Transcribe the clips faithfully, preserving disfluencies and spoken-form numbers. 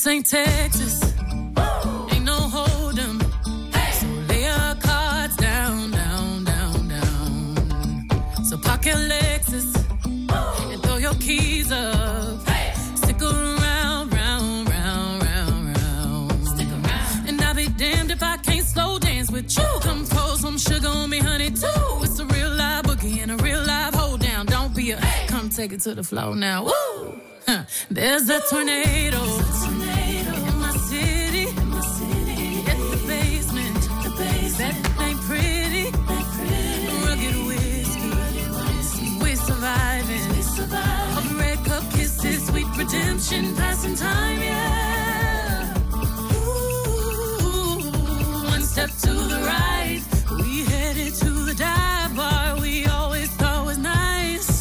This ain't Texas. Woo! Ain't no hold'em. Hey! So lay your cards down, down, down, down. So park your Lexus Woo! And throw your keys up. Hey! Stick around, round, round, round, round. Stick around. And I'll be damned if I can't slow dance with you. Come pour some sugar on me, honey, too. It's a real live boogie and a real live hold down. Don't be a hey! Come take it to the floor now. Woo! Huh. There's a tornado. There's a tornado in my city. In my city. At the basement. The basement. That ain't pretty. That pretty. Rugged whiskey. Rugged whiskey. We're surviving. We surviving. Of red cup kisses, sweet redemption, passing time, yeah. Ooh, one step to the right. We headed to the dive bar. We always thought was nice.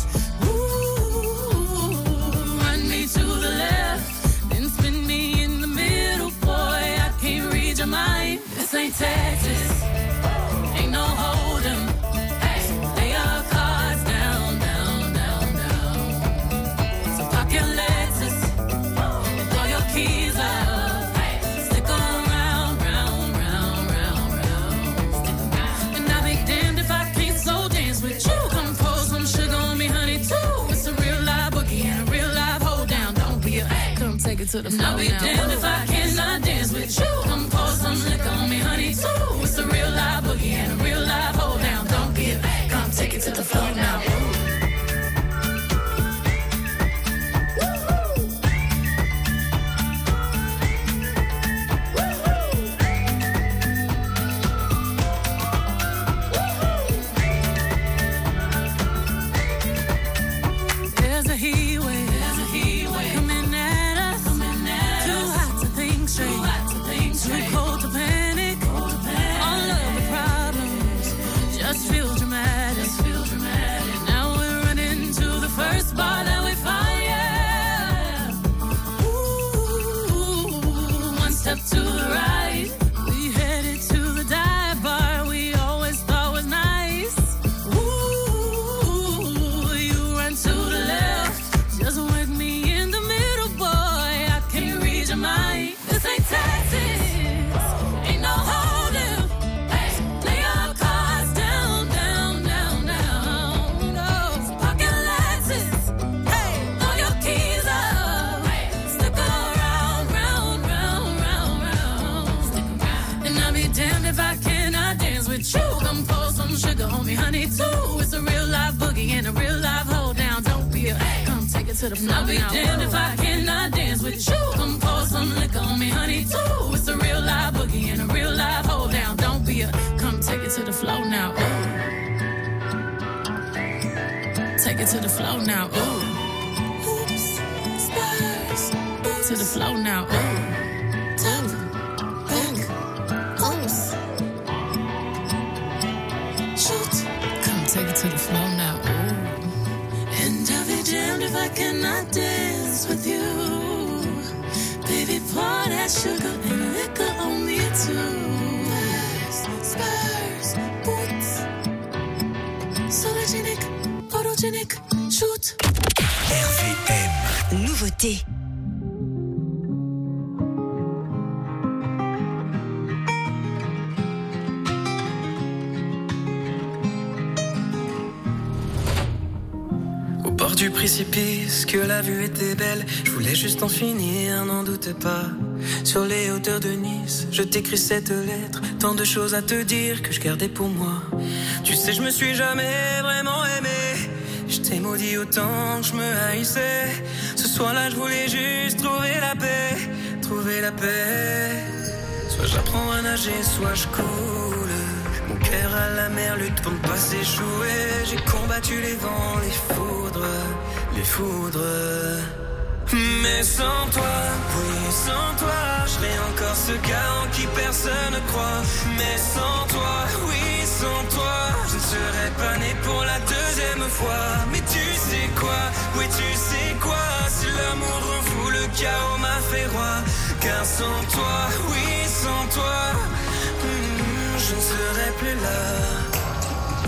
To the left, then spin me in the middle, boy. I can't read your mind. This ain't Texas, ain't no hold'em. Hey, lay your cards down, down, down, down. So park your Lexus and throw your keys up. Hey, stick around, round, round, round, round. Stick around. And I'll be damned if I can't slow dance with you. Come pour some sugar on me, honey, too. It's a real live boogie and a real live hold down. Don't be a come take it to the floor. I'll be damned if I cannot dance with you. Come pour some liquor on me, honey, too. It's a real live boogie and a real live hold down. Don't be a come take it to the floor now. There's a heat wave. There's a heat wave coming at us. Coming at Too us. hot to think straight. Too hot to think straight. Too cold to panic. Cold to panic. All of the problems just feel dramatic. Just feel dramatic. Now we're running to the first bar that we find. Yeah. Ooh, one step to the right. We headed to the dive bar. We always thought was nice. Ooh, you run to the left. Just wake me in the middle, boy. I can't read your mind. This ain't Texas. Ain't no hold'em. Hey, lay your cards down, down, down, down. No, park your Lexus. Hey, throw your keys up. Hey, stick around, round, round, round, round. Stick around. And I'll be damned if I cannot dance with you. Come pour some sugar on me, honey, too. It's a real live boogie and a real live hold down. Don't be a come take it to the floor. I'll be damned if I cannot dance with you. Come pour some liquor on me, honey, too. It's a real live boogie and a real live hold down. Don't be a come take it to the floor now. Ooh. Take it to the floor now. Ooh. Hoops, stars, to the floor now. Ooh. Top, back, oops. Shoot. Come take it to the floor now. Ooh. And I'll be damned if I cannot dance with you. Baby, pour that sugar and liquor on me too. Spurs, boots. Sologenic, photogenic, shoot. R V M. Nouveauté. Au bord du précipice, que la vue était belle. Je voulais juste en finir, n'en doute pas. Sur les hauteurs de Nice, je t'écris cette lettre. Tant de choses à te dire que je gardais pour moi. Tu sais, je me suis jamais vraiment aimé. Je t'ai maudit autant que je me haïssais. Ce soir-là, je voulais juste trouver la paix. Trouver la paix. Soit j'apprends à nager, soit je coule. Mon cœur à la mer lutte pour ne pas s'échouer. J'ai combattu les vents, les foudres, les foudres. Mais sans toi, oui, sans toi, je serais encore ce gars en qui personne ne croit. Mais sans toi, oui, sans toi, je ne serais pas né pour la deuxième fois. Mais tu sais quoi, oui, tu sais quoi, si l'amour rend fou, le chaos m'a fait roi. Car sans toi, oui, sans toi, hmm, je ne serais plus là.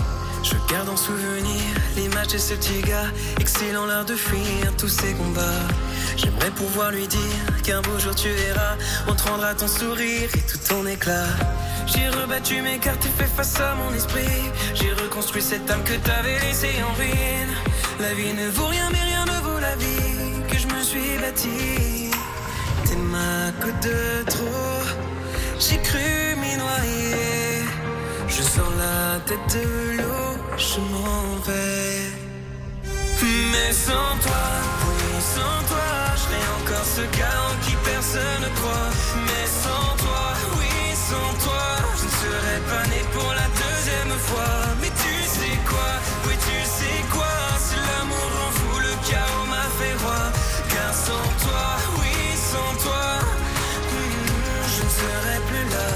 Je garde en souvenir l'image de ce petit gars, excellant l'art de fuir tous ses combats. J'aimerais pouvoir lui dire qu'un beau jour tu verras, on te rendra ton sourire et tout ton éclat. J'ai rebattu mes cartes et fait face à mon esprit. J'ai reconstruit cette âme que t'avais laissée en ruine. La vie ne vaut rien mais rien ne vaut la vie que je me suis bâtie. T'es ma côte de trop, j'ai cru m'y noyer. Je sors la tête de l'eau, je m'en vais. Mais sans toi, oui sans toi, je serai encore ce gars en qui personne ne croit. Mais sans toi, oui sans toi, je ne serais pas né pour la deuxième fois. Mais tu sais quoi, oui tu sais quoi, si l'amour en fou, le chaos m'a fait roi. Car sans toi, oui sans toi, hmm, je ne serais plus là.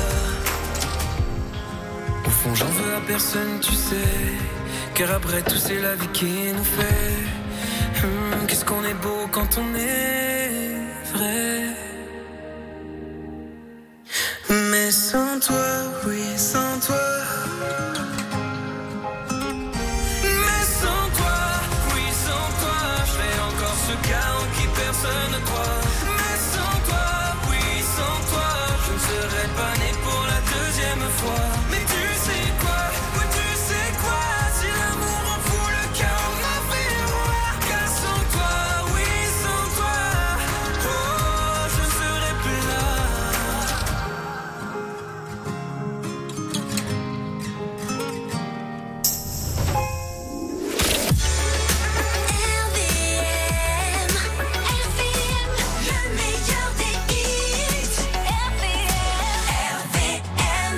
Au fond j'en veux à personne tu sais, car après tout c'est la vie qui nous fait. Hum, qu'est-ce qu'on est beau quand on est vrai. Mais sans toi, oui sans toi. Mais sans toi, oui sans toi, je serai encore ce gars en qui personne ne croit. Mais sans toi, oui sans toi, je ne serais pas né pour la deuxième fois. Mais tu sais quoi, oui tu sais quoi, si l'amour en fout le chaos m'a fait roi. Car sans toi, oui sans toi, oh je ne serais plus là. R V M, R V M, le meilleur des hits. R V M, R V M.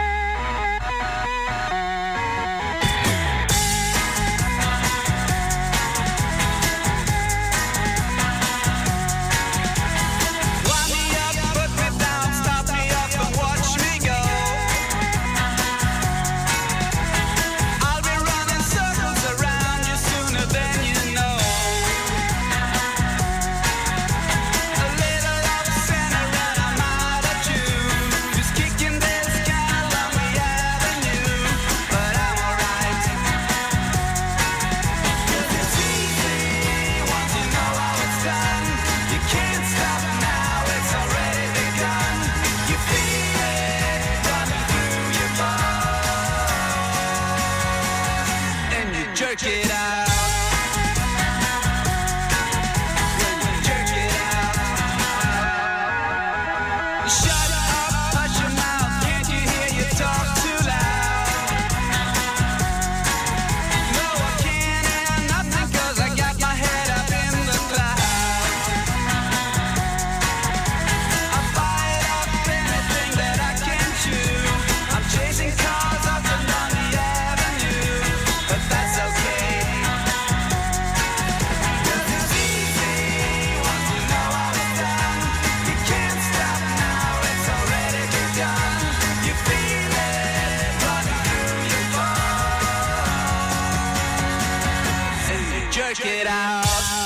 Wind me up, put me down, stop me up and watch me go. I'll be running circles around you sooner than you know. A little love center and I'm out of tune. Just kicking this can along the avenue, but I'm alright. 'Cause it's easy once you know how it's done. You can't stop now, it's already begun. You feel it running through your bones, and you jerk it out. When you jerk it out. Shut up, hush your mouth, can't you hear you talk too loud? No, I can't hear nothing 'cause I got my head up in the clouds. I bite off anything that I can chew. I'm chasing cars up and down the avenue, but that's okay. 'Cause it's easy once you know how it's done. You can't stop now, it's already begun. You feel it running through your bones, and you jerk it out.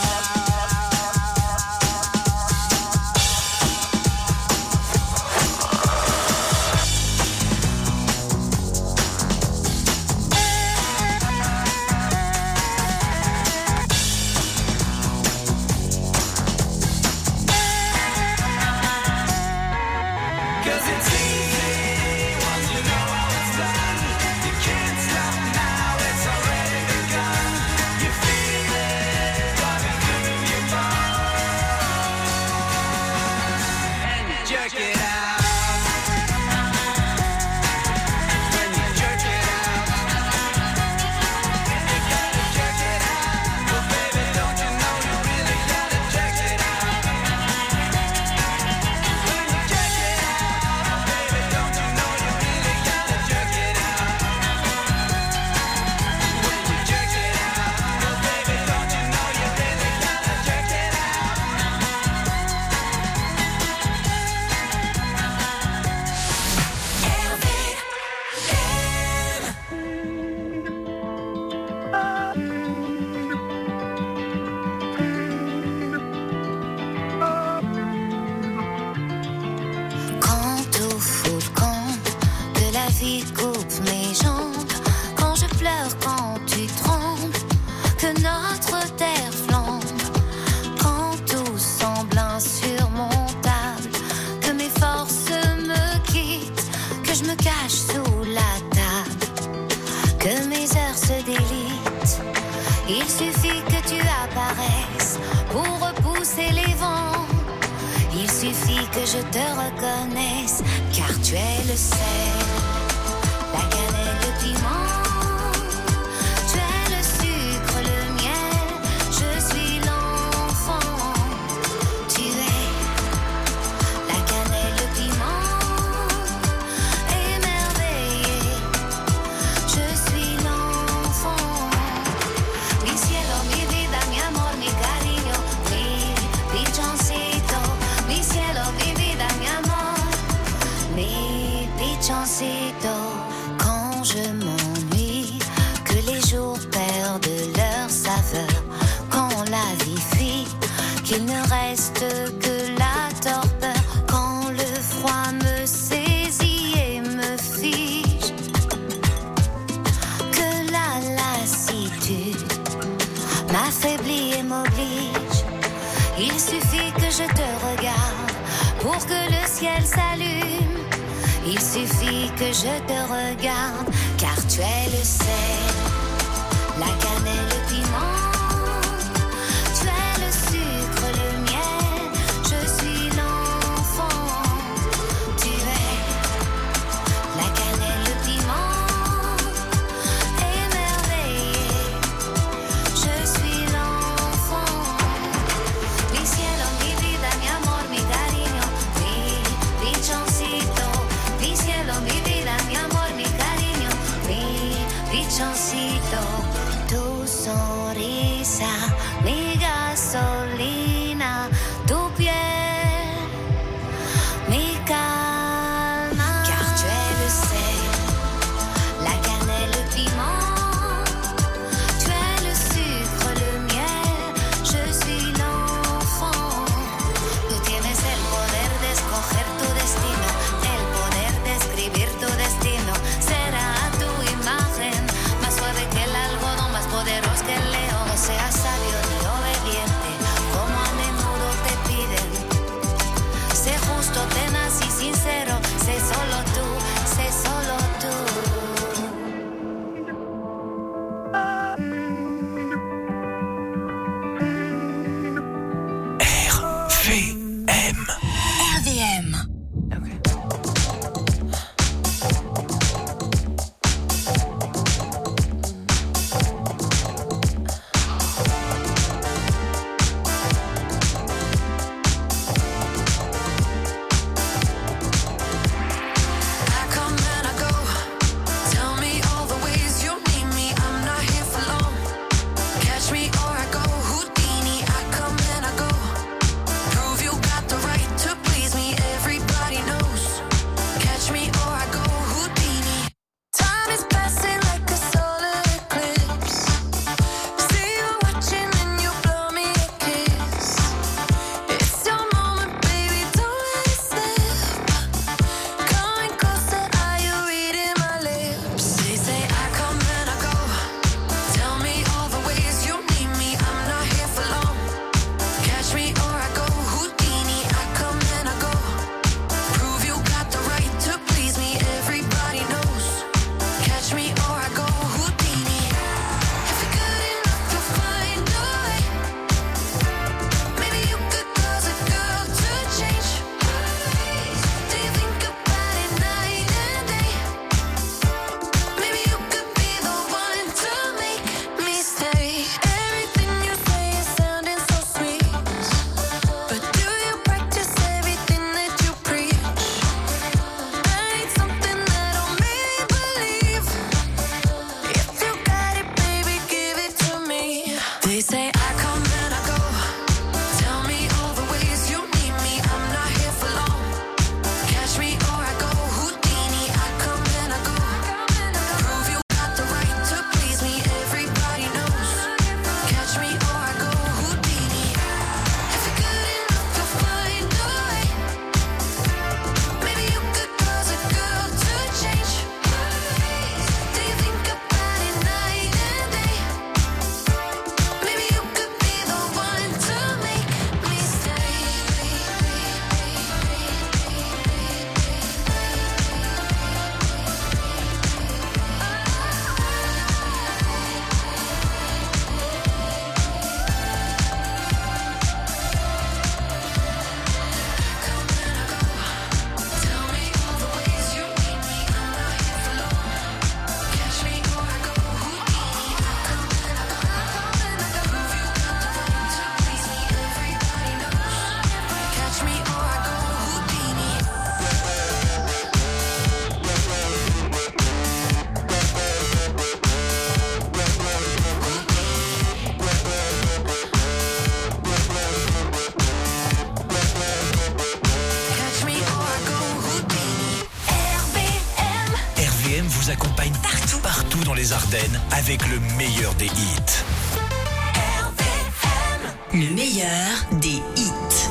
Cause it's easy once you know how it's done. You can't stop now, it's already begun. You feel it running through your bones, and you jerk it out. When you jerk it out, you gotta jerk it out. Well baby, don't you know you really gotta jerk it out. When you jerk it out, baby, don't you know you really gotta jerk it out. When you jerk it out, well baby, don't you know you really gotta jerk it Quand au fond le camp de la vie coupe mes jambes, quand je pleure, quand que je te reconnaisse, car tu es le sel, la cannelle, le piment. Tu es le sucre, le miel, je suis l'enfant. Tu es la cannelle, le piment, émerveillé, je suis l'enfant. Mi cielo, mi vida, mi amor, mi cariño, mi pichoncito. Mi cielo, mi vida, mi amor, mi pichoncito. Quand je m'ennuie, que les jours perdent leur saveur, quand la vie fuit, qu'il ne reste que la torpeur, quand le froid me saisit et me fige, que la lassitude m'affaiblit et m'oblige. Il suffit que je te regarde pour que le ciel s'allume. Il suffit que je te regarde, car tu es le sel, la cannelle, le piment. Tu es le sucre, le miel, je suis l'enfant. Tu es la cannelle, le piment, émerveillé, je suis l'enfant. Mi cielo, mi vida, mi amor, mi cariño, mi pichoncito. Mi cielo, mi vida, mi amor, mi cariño, mi pichoncito. Tu sonrisa, mi gasolina, tu piel, mi calma. Car tu es le sel, la cannelle, le piment. Tu es le sucre, le miel, je suis l'enfant. Tú tienes el poder de escoger tu destino, el poder de escribir tu destino. Será tu imagen, más suave que el algodón, más poderoso que el león. No seas sabio ni obediente, como a menudo te piden. Sé justo, tenaz y sincero, sé solo tú, sé solo tú. R V M. R V M. I come and I go. Tell me all the ways you need me. I'm not here for long. Catch me or I go Houdini. I come and I go. Prove you got the right vous accompagne partout, partout dans les Ardennes avec le meilleur des hits. Le meilleur des hits.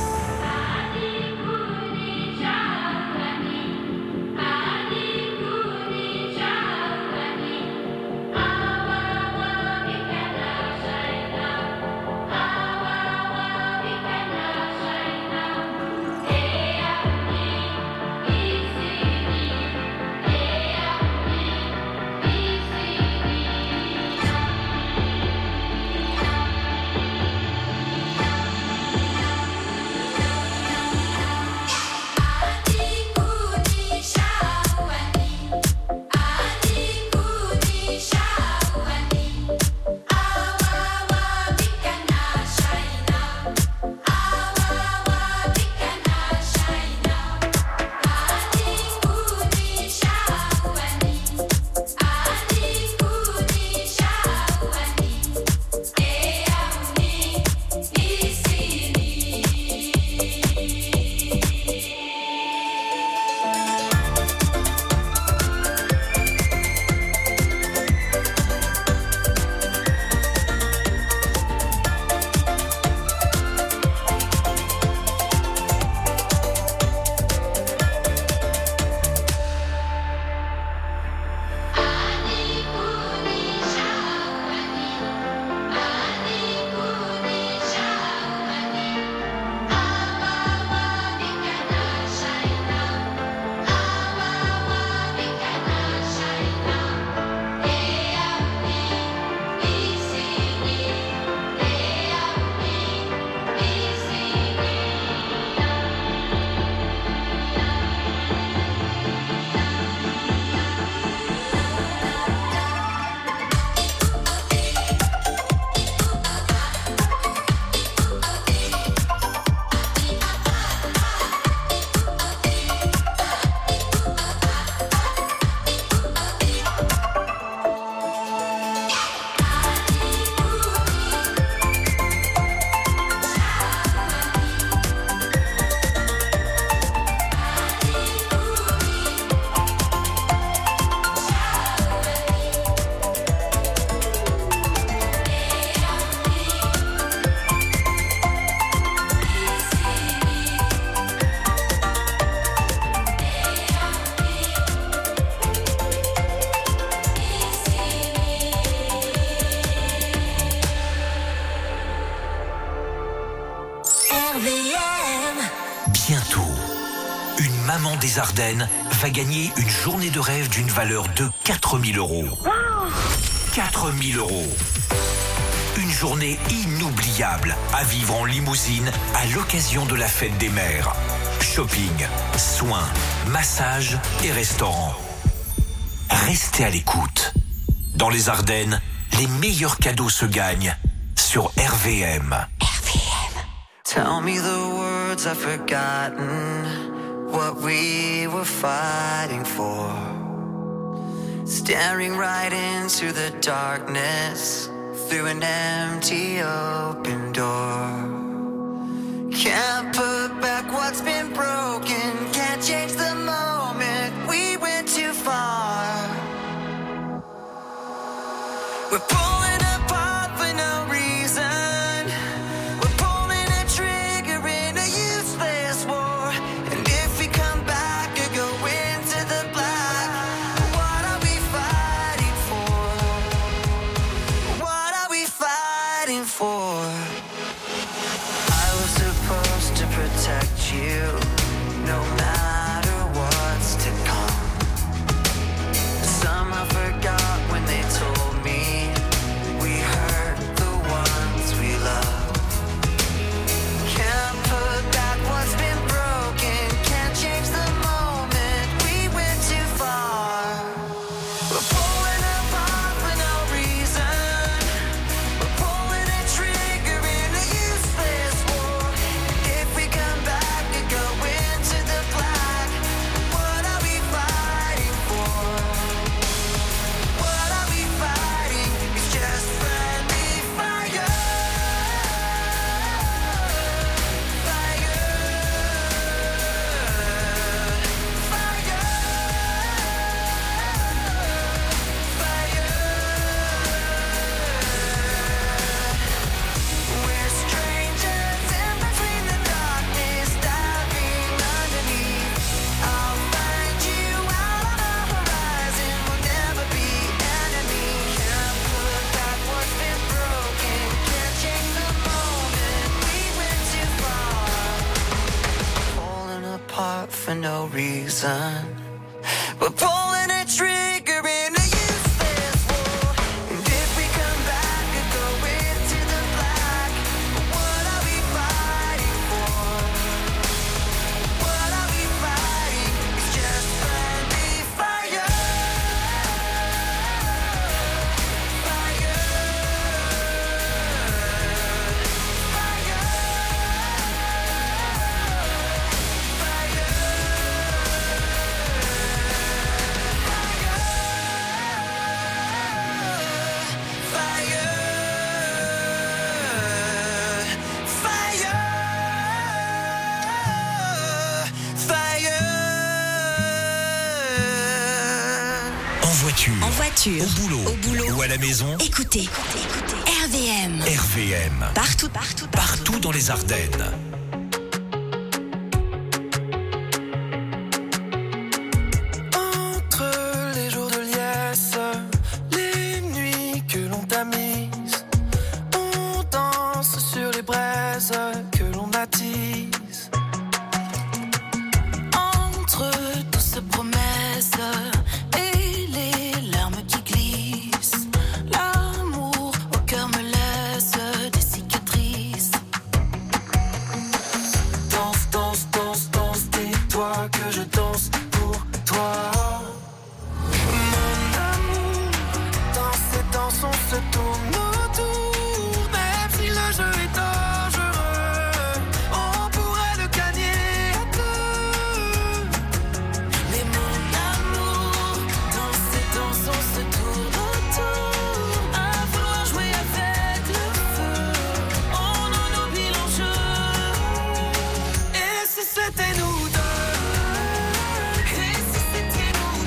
Bientôt, une maman des Ardennes va gagner une journée de rêve d'une valeur de quatre mille euros. quatre mille euros. Une journée inoubliable à vivre en limousine à l'occasion de la fête des mères. Shopping, soins, massage et restaurant. Restez à l'écoute. Dans les Ardennes, les meilleurs cadeaux se gagnent sur R V M. Tell me the words I've forgotten, what we were fighting for. Staring right into the darkness, through an empty open door. Can't put back what's been broken, can't change the moment, we went too far. We're pulling apart for no reason, we're pulling a trigger in a useless war. And if we come back or go into the black, what are we fighting for? What are we fighting for? I was supposed to protect for no reason. We're pulling a trigger in a useless war. And if we come back and go into the black, what are we fighting for? What are we fighting? It's just friendly fire. Fire. En voiture, En voiture, au boulot, au boulot, ou à la maison, écoutez, écoutez, R V M. R V M. Partout, partout, Partout dans les Ardennes. Entre les jours de liesse, les nuits que l'on tamise, on danse sur les braises que l'on attise. Entre toutes ces promesses et les larmes qui glissent, l'amour au cœur me laisse des cicatrices. Danse, danse, danse, danse, dis-toi que je danse pour toi. Mon amour, dans ces danses on se tourne autour. Même si le jeu est dangereux, on pourrait le gagner à deux. Mais mon amour, dans ces danses on se tourne autour. À vouloir jouer avec le feu, on en oublie l'enjeu. Et si c'était nous deux? Et si c'était nous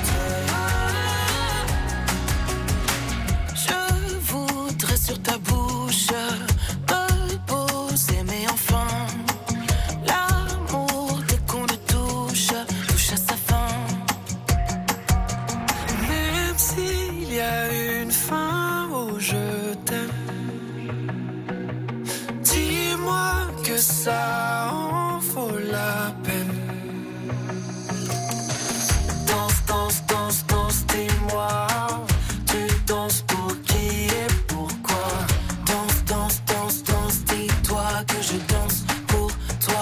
deux? Je voudrais sur ta bouche me poser mes enfants. L'amour dès qu'on le touche, touche à sa fin. Même s'il y a une fin au je t'aime, dis-moi que ça en vaut la peine. Danse, danse, danse, danse, dis-moi, tu danses pour qui et pourquoi? Danse, danse, danse, danse, dis-toi que je danse pour toi.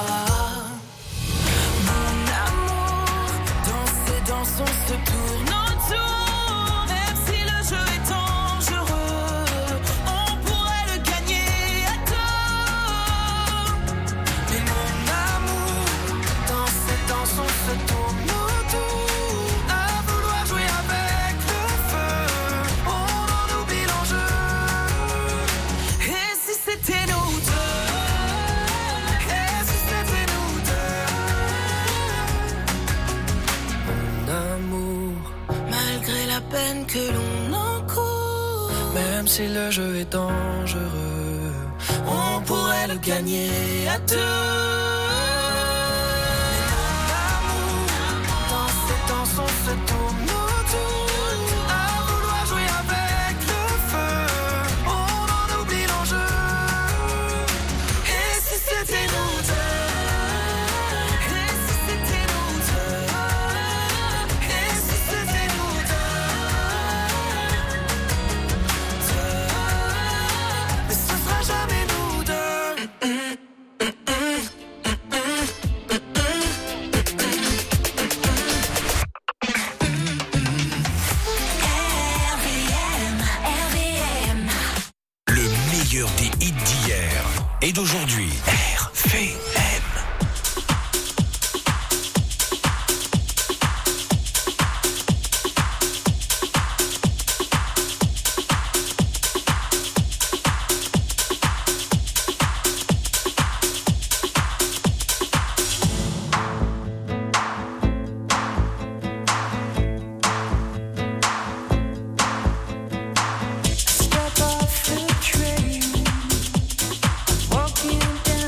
Mon amour, dans ces danses on se tourne autour. Même si le jeu est dangereux, on pourrait le gagner à deux. Mais mon amour, dans ces danses on se tourne autour. À vouloir jouer avec le feu, on en oublie l'enjeu. Et si c'était nous deux? Et si c'était nous deux? Mon amour, malgré la peine que l'on encourt, même si le jeu est dangereux, on pourrait le gagner à deux. Dans ces danses on se tourne autour. À vouloir jouer avec le feu, on en oublie l'enjeu. Et si c'était nous deux? Et si c'était nous deux? Et si c'était nous deux? Deux. Mais ce sera jamais nous deux. Le meilleur des hits d'hier et d'aujourd'hui. R V M. Step off the train, walking down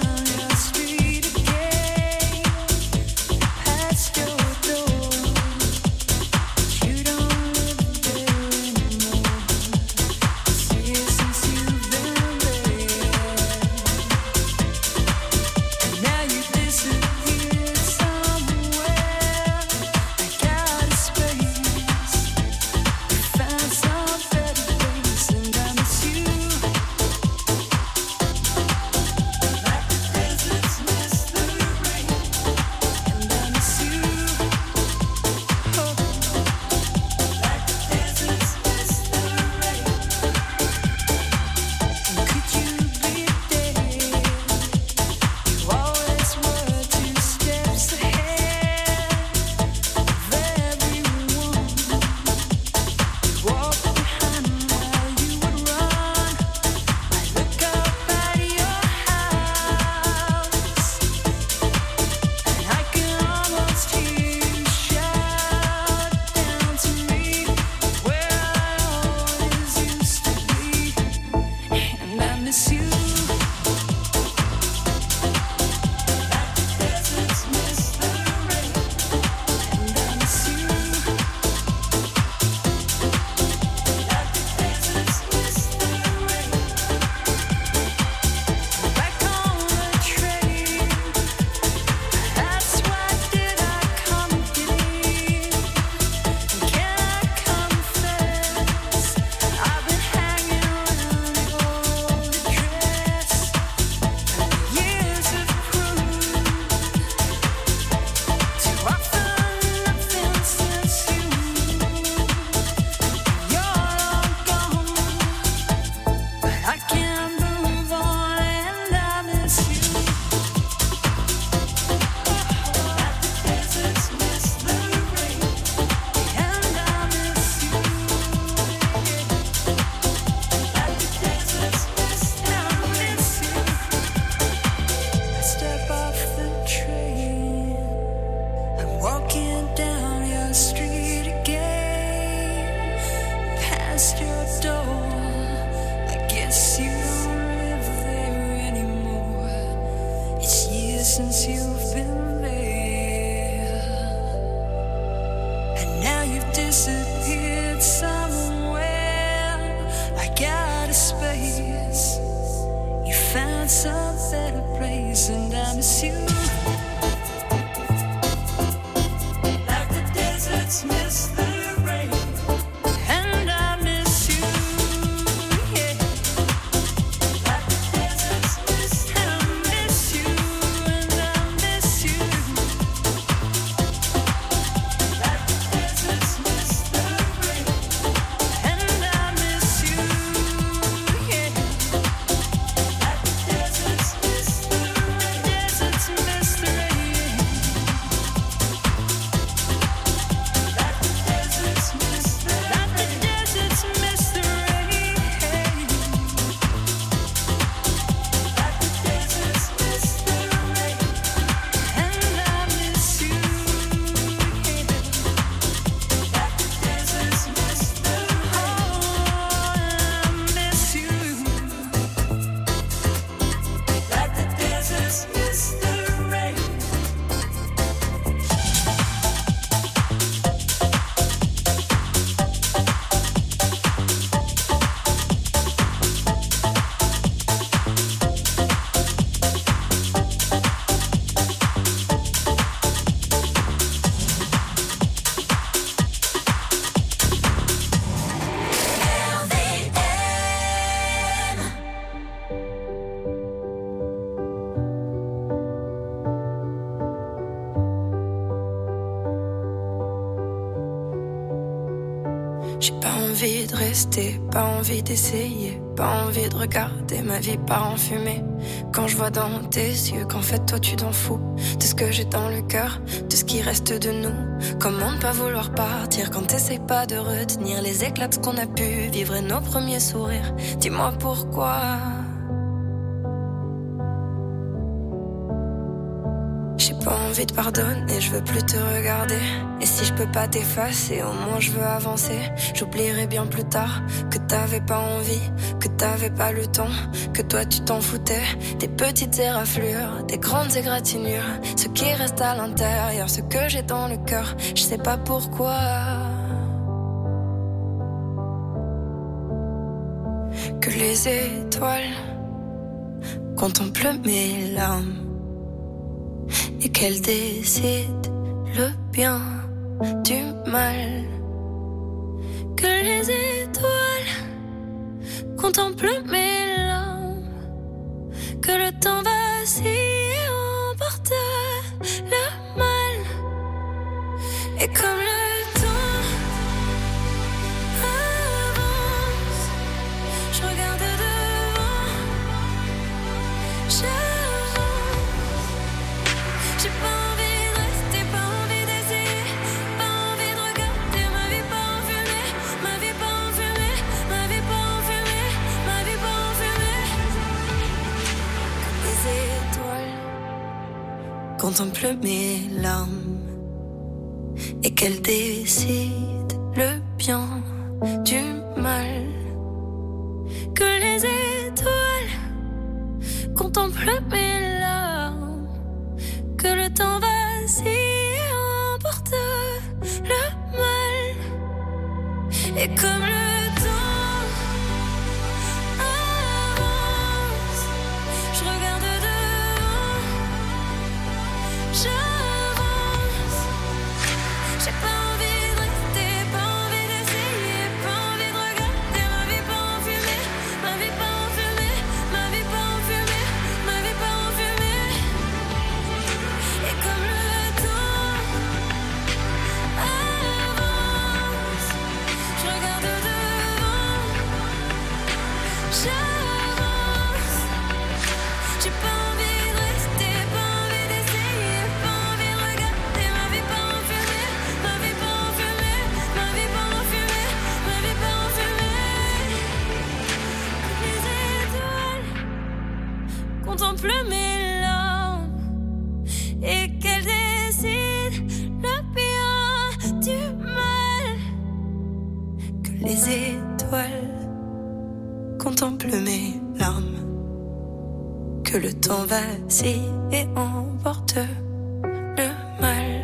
J'ai pas envie de rester, pas envie d'essayer, pas envie de regarder ma vie part en fumée. Quand je vois dans tes yeux qu'en fait toi tu t'en fous de ce que j'ai dans le cœur, de ce qui reste de nous. Comment ne pas vouloir partir quand t'essayes pas de retenir les éclats de ce qu'on a pu vivre et nos premiers sourires. Dis-moi pourquoi. J'ai pas envie de pardonner, je veux plus te regarder. Et si je peux pas t'effacer, au moins je veux avancer. J'oublierai bien plus tard que t'avais pas envie, que t'avais pas le temps, que toi tu t'en foutais. Des petites éraflures, des grandes égratignures, ce qui reste à l'intérieur, ce que j'ai dans le cœur, je sais pas pourquoi. Que les étoiles contemplent mes larmes et qu'elle décide le bien du mal. Que les étoiles contemplent mes larmes, que le temps vacille et emporte le mal. Et comme le temps avance, je regarde devant, j'avance. J'ai pas envie de rester, pas envie d'essayer, pas envie de regarder ma vie pas en fumée, ma vie pas en fumée, ma vie pas en fumée, ma vie pas en fumée. Comme les étoiles contemplent mes larmes et qu'elles décident le bien du mal. Que les étoiles contemplent mes larmes, que le temps vacille et emporte le mal. Et comme le temps avance, je regarde devant, j'avance. J'ai pas envie de rester, pas envie d'essayer, pas envie de regarder ma vie pas en fumée, ma vie pas en fumée, ma vie pas en fumée, ma vie pas en fumée. Et comme le temps avance, je regarde devant, j'avance. J'ai pas envie de rester, pas envie d'essayer, pas envie de regarder ma vie pas en fumée, ma vie pas en fumée, ma vie pas en fumée, ma vie pas en fumée. Les étoiles contemplent mes larmes et qu'elles décident le bien du mal. Que les étoiles contemplent mes larmes, que le temps vacille et emporte le mal.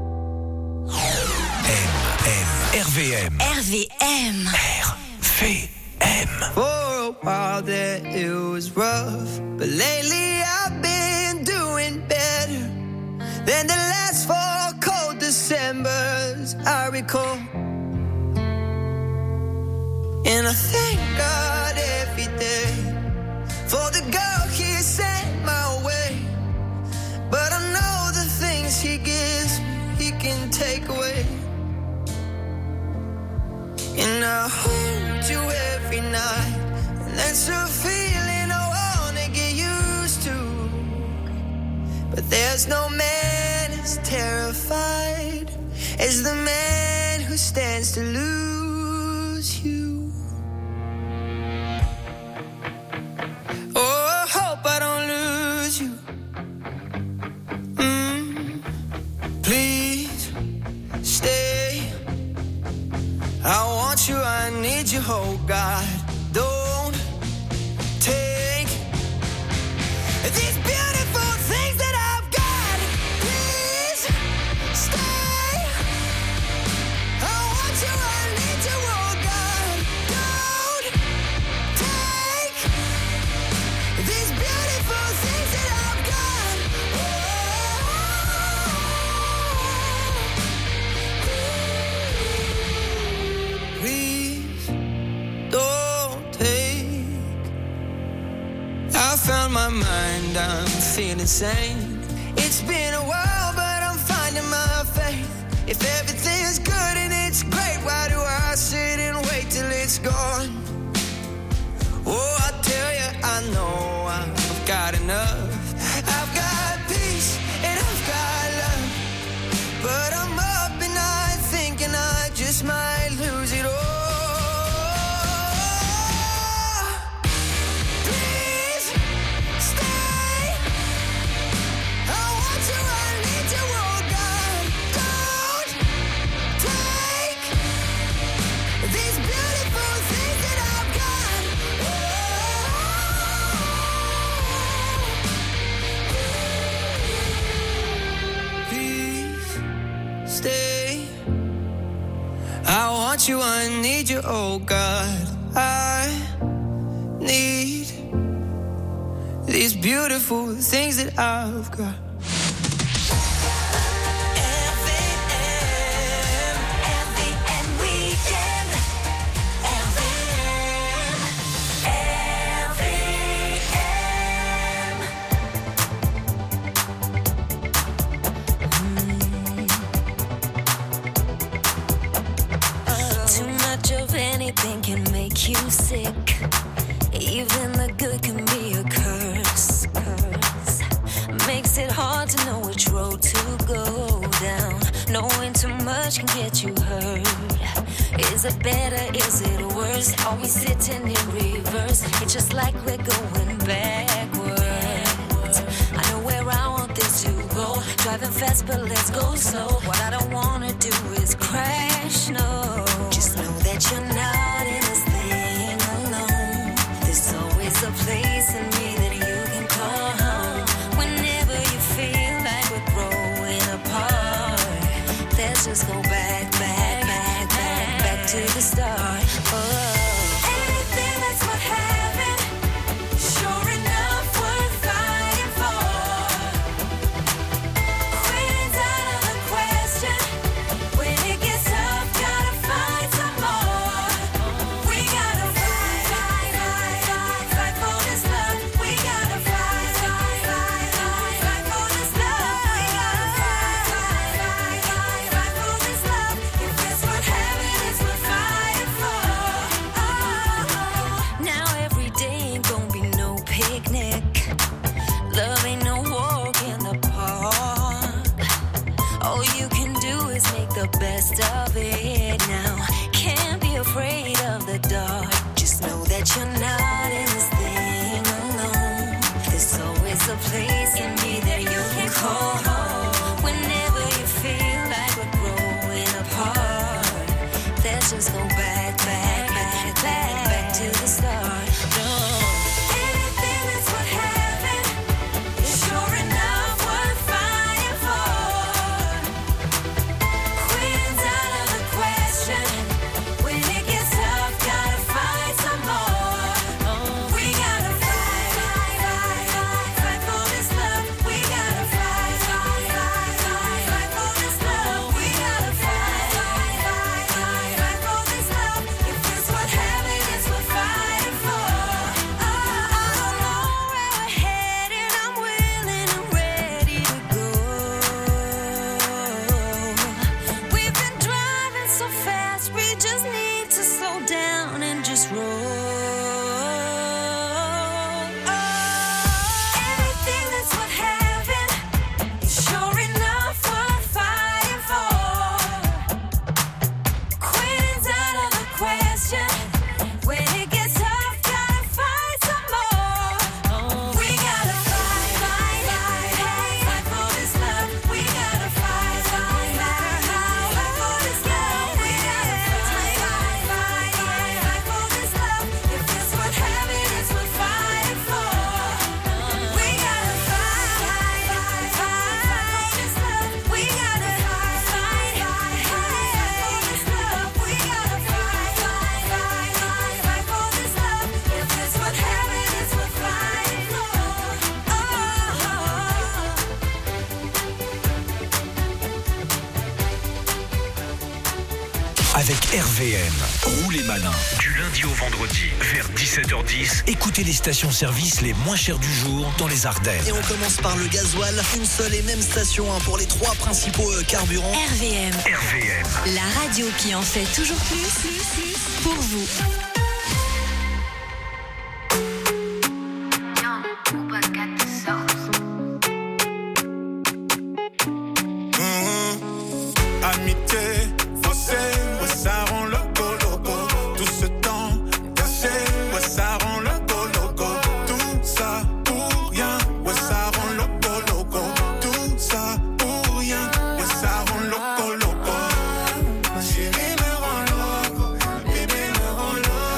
R V M. R V M. R V M. For a while there it was rough, but lately I've been doing better than the last four cold Decembers I recall. And I thank God every day for the girl He sent my way. But I know the things He gives me, He can take away. And I hold you every night, and that's a feeling I wanna get used to. But there's no man as terrified as the man who stands to lose you. Oh, I hope I don't lose you. Mm, please stay. I want you, I need you, oh God. Don't take these beautiful things that I've got. Please stay. I want you, I need you, oh God. Don't take these beautiful things that I've got. Please don't take. I found my mind, I'm feeling sane. It's been a while, but I'm finding my faith. If everything's good and it's great, why do I sit in want you, I need you, oh God. I need these beautiful things that I've got. Can make you sick. Even the good can be a curse. Curse makes it hard to know which road to go down. Knowing too much can get you hurt. Is it better? Is it worse? Are we sitting in reverse? It's just like we're going backwards. I know where I want this to go. Driving fast, but let's go slow. What I don't wanna do is crash. No, just know that you're not. A place in me that you can call home. Whenever you feel like we're growing apart, let's just go back, back, back, back, back to the start. Oh, anything that's worth having, sure enough worth fighting for. Quitting's out of the question. When it gets tough, gotta find some more. We gotta fight, fight, fight, fight, fight for this love. We gotta fight, fight, fight, fight, fight for this love. We gotta fight, fight, fight, fight, fight for this love. If it's worth having, it's worth fighting for. Oh, now every day ain't gonna be no picnic. Love ain't no walk in the park. All you can do is make the best of it now. Can't be afraid of the dark. Just know that you're not in this thing alone. There's always a place in me that you can call home. Whenever you feel like we're growing apart, let's just go back, back, back, back, back to the start. No. Anything that's worth having is sure enough worth fighting for. Quitting's out of the question. When it gets tough, gotta fight some more. We gotta fight, fight, fight, fight, fight for this love. We gotta fight, fight, fight, fight, fight for this love. We gotta fight, fight, fight, fight, fight for this love. If it's worth having, it's worth fighting for. Oh, I don't know where we're headed. I'm willing and ready to go. We've been driving so fast, we just need to slow down and just roll. Oh, anything that's worth having is sure enough worth fighting for. Quitting's out of the question. When it gets tough, gotta fight some more. We gotta fight, fight, fight, fight, fight for this love. We gotta fight, fight, fight, fight, fight for this love. We gotta fight, fight, fight, fight, fight for this love. If it's worth having, it's worth fighting for. We gotta fight, fight, fight, fight for this love. We gotta fight, fight, fight, fight for this love. We gotta fight, fight, fight, fight, fight for this love. If it's worth having, it's worth fighting for. Oh. Avec R V M, roulez malin. Du lundi au vendredi, vers dix-sept heures dix, écoutez les stations-service les moins chères du jour dans les Ardennes. Et on commence par le gasoil, une seule et même station hein, pour les trois principaux euh, carburants. R V M, R V M. la radio qui en fait toujours plus, plus, plus pour vous. Amitié, faussée, ouais, ça rend loco, loco. Tout ce temps caché, ouais, ça rend loco, loco. Tout ça pour rien, ouais, ça rend loco, loco. Tout ça pour rien, ouais, ça rend loco, loco. Ma chérie me rend loco, bébé me rend loco.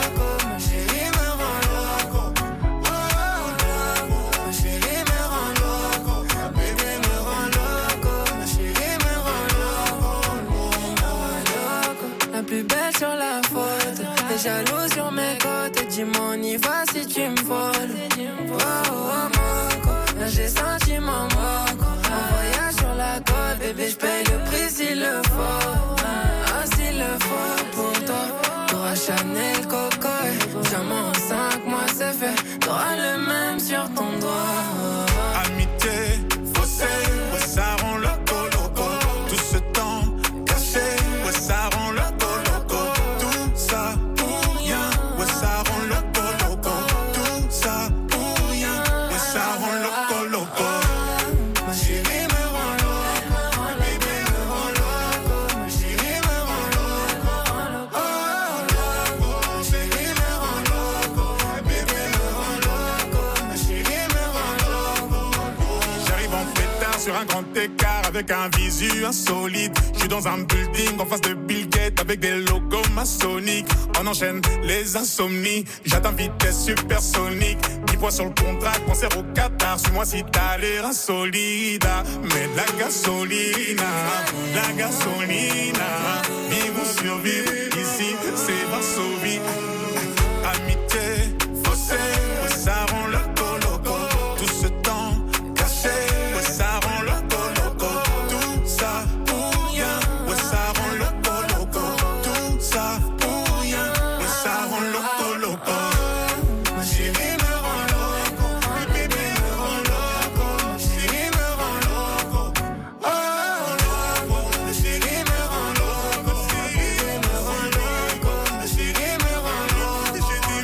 dis-moi on y va si tu me voles. Oh, oh, Moco, là j'ai senti mon moco. Un voyage sur la côte, bébé, j'paye le prix s'il le faut. Ah, s'il le faut pour toi. T'auras Chanel, Coco, et diamant en cinq mois c'est fait. T'auras le même sur ton doigt. Amitié, faussé, ouais ça rend loco, loco. Tout ce temps caché, ouais ça rend loco, loco. Tout ça pour rien, ouais ça rend loco, loco. Tout ça pour rien, ouais ça rend loco, loco. Ma chérie me rend loco, ma bébé me rend loco. Ma chérie me rend loco, oh loco. Ma chérie me rend loco, ma bébé me rend loco. Ma chérie me rend loco. J'arrive en pétard sur un grand écart avec un visu insolite. J'suis dans un building en face de Bill Gates avec des logos maçonniques. On enchaîne les insomnies. J'atteins vitesse supersonique. dix points sur le contrat, concert au Qatar. Suis-moi si t'as l'air insolide. Mais de la gasolina, la gasolina. Vivons survivre, ici c'est Varsovie. Amitié, faussé, ouais, ça rend loco, loco. Tout ce temps caché, ouais, ça rend loco, loco. Tout ça pour rien, ouais, ça rend loco, loco. Tout ça pour rien, ouais, ça rend loco, loco. Ma chérie me rend loco, ma bébé me rend loco. Ma chérie me rend loco, oh loco. Ma chérie me rend loco, ma chérie me rend loco. Ma chérie me rend loco.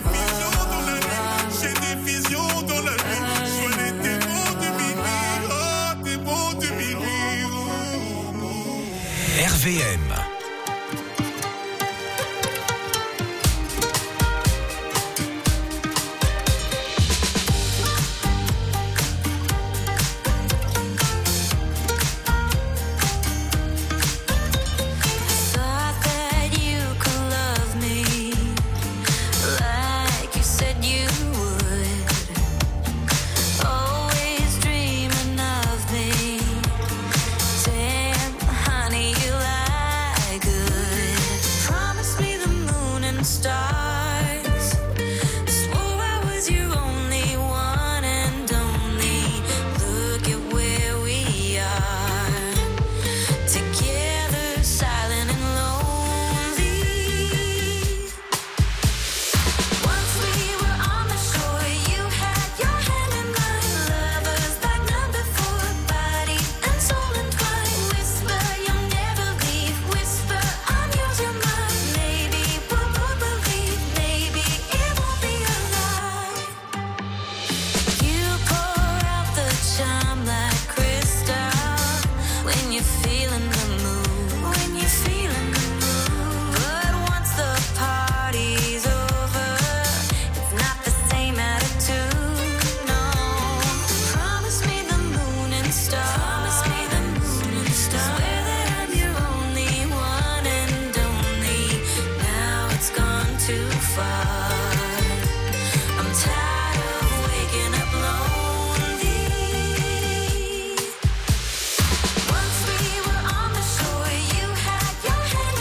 J'ai des visions dans la nuit, j'ai des visions dans la nuit. Sois les démons de minuit, oh démons de minuit. R V M. Thought that you could love me like you said you would. Always dreaming of me. Damn, honey, you lie good. Promise me the moon and stars. Swore I was your only one and only. Look at where we are. Together, silent and lonely. Once we were on the shore, you had your hand in mine. Lovers like number four, body and soul entwined. Whisper, you'll never leave. Whisper, I'm yours, you're mine. Maybe we'll both believe. Maybe it won't be a lie. You pour out the charm like crystal when you're feeling the mood. When you're feeling the mood. But once the party's over, it's not the same attitude. No. Promise me the moon and stars. Promise me the moon and stars. Swear that I'm your only one and only. Now it's gone too far. I'm tired of waking up lonely. Once we were on the shore, you had your hand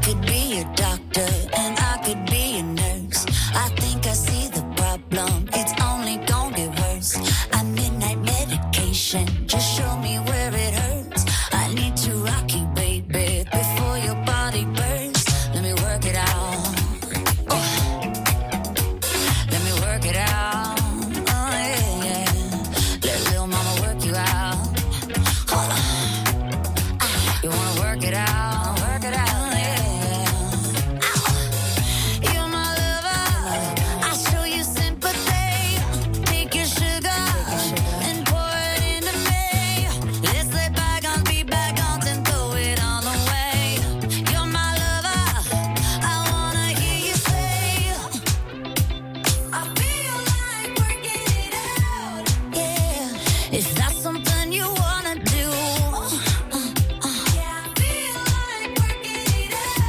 could be a doctor and I could be a nurse. I think I see the problem, it's only gonna get worse. I midnight medication, just show me where it hurts. I need to rock you, baby, before your body bursts. Let me work it out. Oh. Let me work it out. Oh yeah, yeah. Let little mama work you out. Hold on. Ah, you wanna work it out? Work it out, yeah. Ow. You're my lover. I show you sympathy. Take your sugar and pour it into me. Let's let bygones be bygones and throw it all away. You're my lover. I wanna hear you say, I feel like working it out. Yeah. Is that something you wanna do? Yeah, I feel like working it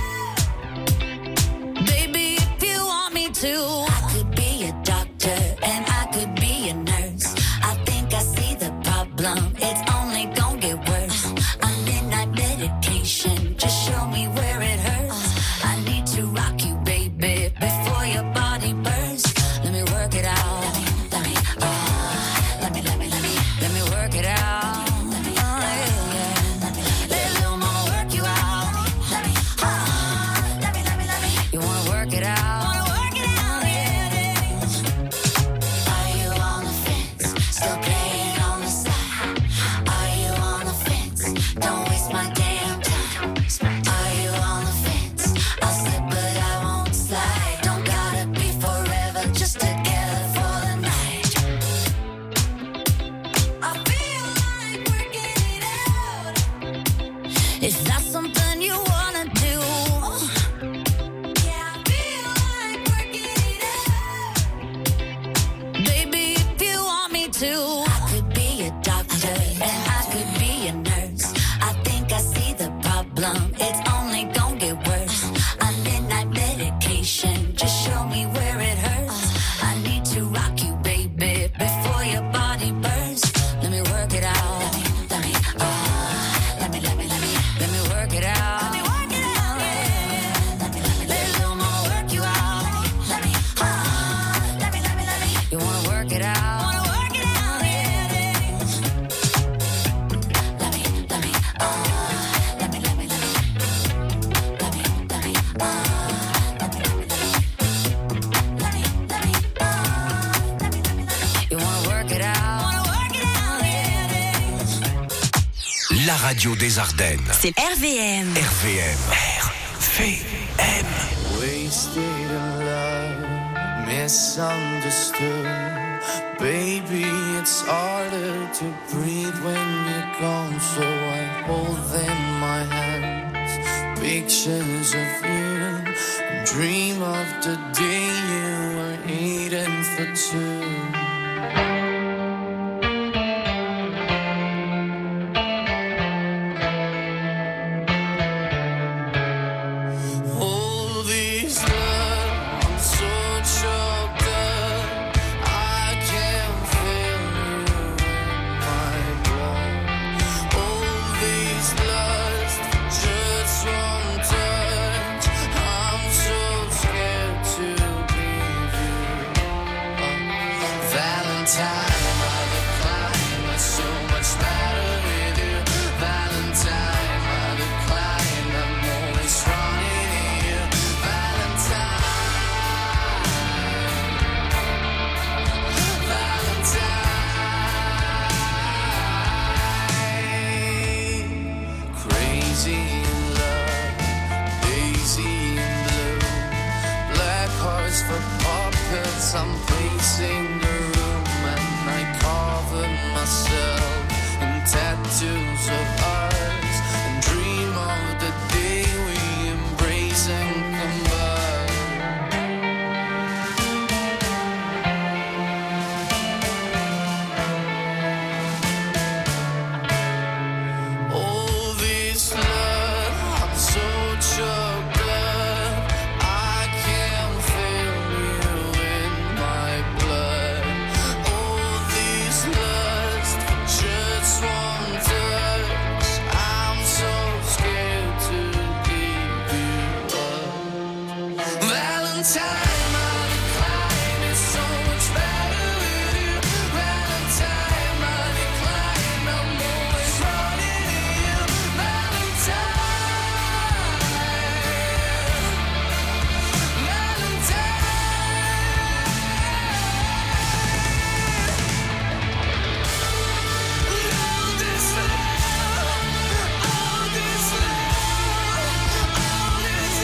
out. Baby, if you want me to, I could be a doctor and I could be a nurse. I think I see the problem, it's only gonna get worse. I'm midnight medication, just show me where it hurts. I need to rock you, baby, before your body bursts. Let me work it out. Let me, uh, let me, let me, let me, let me work it out. Oh, yeah, yeah. Let little mama work you out. Let me, uh, let me, let me, let me. You wanna work it out? Wanna work it out, yeah, yeah. Are you on the fence? Still playing on the side? Are you on the fence? Don't waste my damn time. Are you on the fence? I'll slip but I won't slide. Don't gotta be forever, just together for the night. I feel like working it out. Is that something you wanna do? Yeah, I feel like working it out. Baby, if you want me to, I could be a doctor and I could be a nurse. I think I see the problem, it's only gonna get worse. I'm midnight medication, just show me where it hurts. I need to rock you, baby, before your body bursts. Let me work it out. Let me, uh, let me, let me, let me, let me work it out. Let me work it out. Yeah. Let me, let me, let little mama work you out. Let me, uh, let me, let me, let me. You wanna work it out? Wanna work it out? Yeah. Let me, let me, uh, let me, let me, let me, let me, let me, uh, let me, let me, let me, let me, let me, uh, let me, let me, let me. You wanna work it out? Wanna work it out? Yeah. La radio des Ardennes. C'est R V M. R V M. R V M. Wasted in love, misunderstood. Baby, it's harder to breathe when you're gone, so I hold in my hands pictures of you and dream of the day you were eating for two. All these love, I'm so choked up. I can't feel you in my blood. All these lust, just one touch. I'm so scared to leave you. Uh, Valentine, I decline. It's so much better with you. Valentine, I decline. I'm always running to you. Valentine, Valentine. Crazy in love, daisy in blue. Black hearts for puppets, I'm pacing the room. And I cover myself in tattoos of ours and dream of the day we embrace and combine. All this love, I'm so choked up. I can't feel you in my blood. All these lust, just one touch. Valentine, money climb is so much better with you. Valentine, money climb, I'm always running to you. Valentine, Valentine. All this love, all this love, all this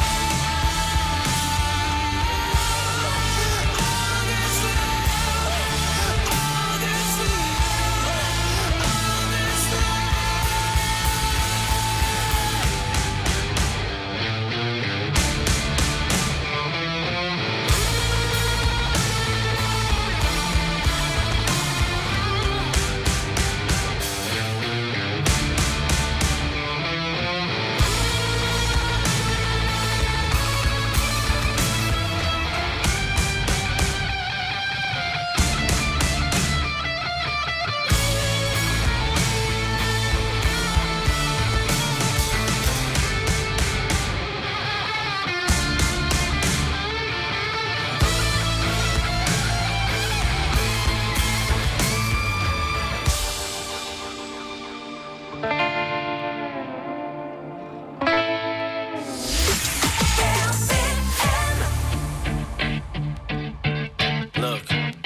Look,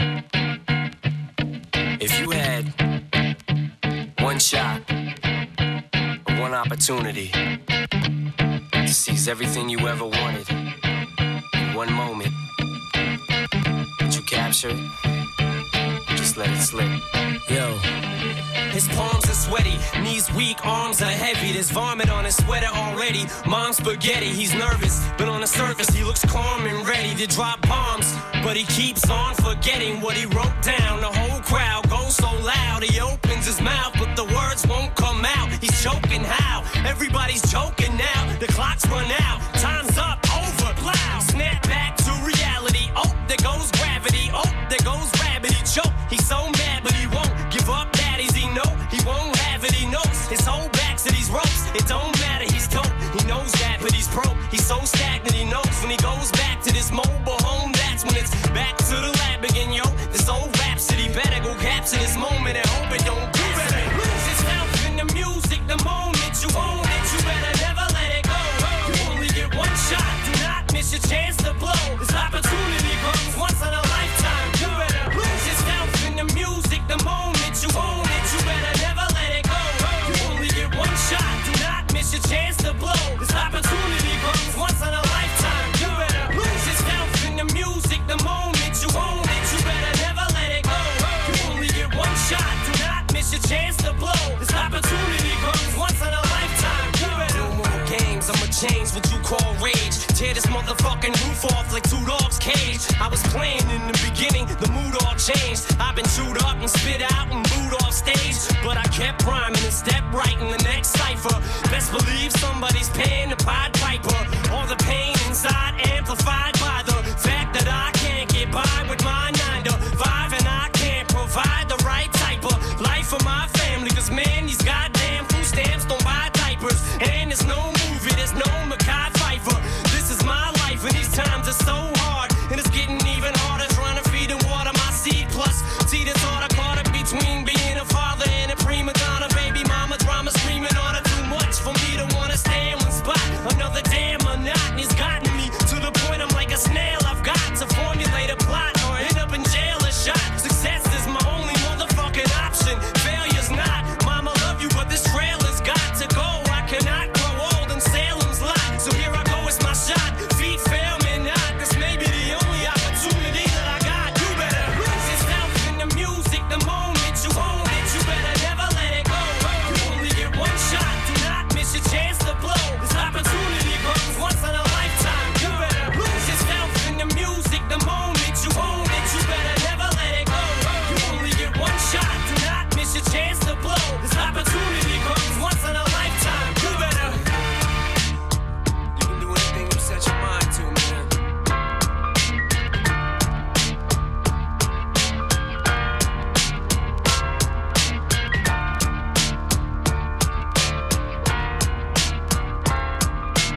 if you had one shot, or one opportunity to seize everything you ever wanted in one moment, did you capture it? Just let it slip. Yo. His palms are sweaty, knees weak, arms are heavy. There's vomit on his sweater already. Mom's spaghetti, he's nervous, but on the surface he looks calm and ready to drop bombs. But he keeps on forgetting what he wrote down. The whole crowd goes so loud, he opens his mouth, but the words won't come out. He's choking how? Everybody's choking now. The clock's run out, time's up, over, loud. Snap back to reality. Oh, there goes gravity. Oh, there goes rabbit. He choke. He's so mad, but he won't give up. Daddies, he know he won't have it. He knows his whole back to these ropes. It don't matter. He's dope. He knows that, but he's broke. He's so stagnant. He knows when he goes back to this mobile home. That's when it's back to the lab again, yo. This old rhapsody better go capture this moment and hope it don't do it. Lose yourself in the music. The moment you own it, you better never let it go. You only get one shot. Do not miss your chance to blow. This opportunity comes once in a lifetime. You better lose yourself in the music. The moment you own it, you better never let it go. You only get one shot. Do not miss your chance to blow. This opportunity comes once in a lifetime. You better lose yourself in the music. The moment you own it, you better never let it go. You only get one shot. Do not miss your chance to blow. This opportunity comes once in a lifetime. You better no more games. I'ma change what you call rage. Tear this motherfucking roof off like two dogs' cage. I was playing in the beginning, the mood all changed. I've been chewed up and spit out and booed off stage, but I kept rhyming and stepped right in the next cipher. Best believe somebody's paying the Pied Piper. All the pain inside amplified.